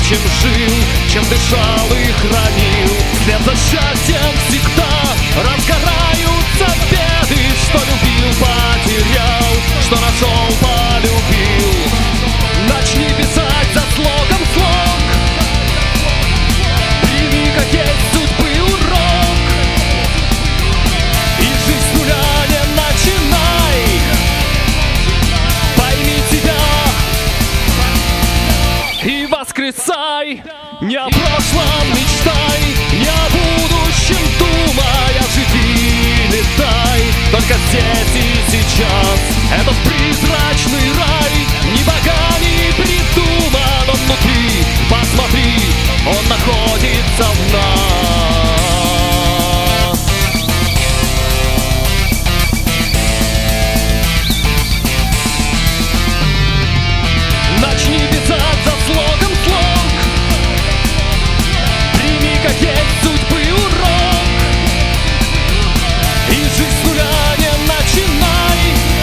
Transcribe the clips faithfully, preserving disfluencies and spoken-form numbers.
чем жил, чем дышал и хранил. Вслед за счастьем всегда разгораются беды. Что любил, потерял, что нашел, полюбил. Начни писать за слогом слог. Прими, как есть, судьбы урок. И жизнь с нуля не начинай. Пойми себя и воскресай. Не о прошлом мечтай, не о будущем думай, а живи, летай. Только здесь и сейчас этот призрачный рай. Ни богами придуман он внутри. Посмотри, он находится в нас. Начни писать за слогом слог. Прими, как есть, судьбы урок. И жизнь с нуля не начинай.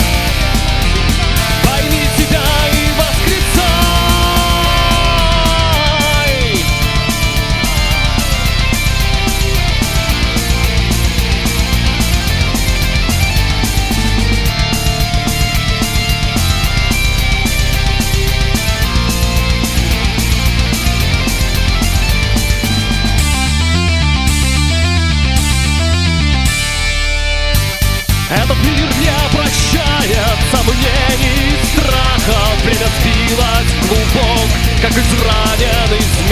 Пойми себя и воскресай. Этот мир не прощает сомнений и страхов. Время сбилось в клубок, как израненный зверь.